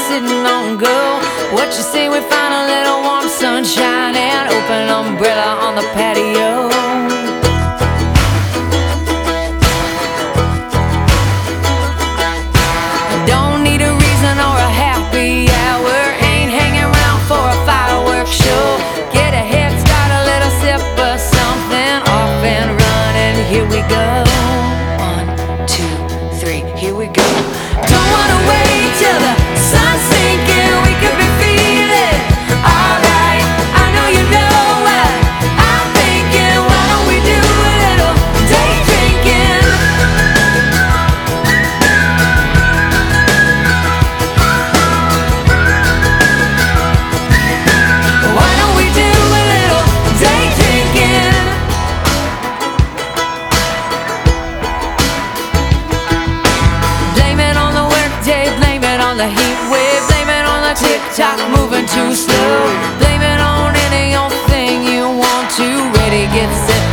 sitting on go. What you say we find a little warm sunshine and open umbrella on the patio? Don't need a reason or a happy hour, ain't hanging around for a fireworks show. Get a head start, a little sip of something, off and running, here we go. 1, 2, 3, here we go. Don't wanna wait till the sun's sinking, we could be feeling alright. I know you know what I'm thinking. Why don't we do a little day drinking? Why don't we do a little day drinking? Blame it on the workday, blame it on the heat wave, blame it on the tick-tock moving too slow. Blame it on any old thing you want to. Ready, get set,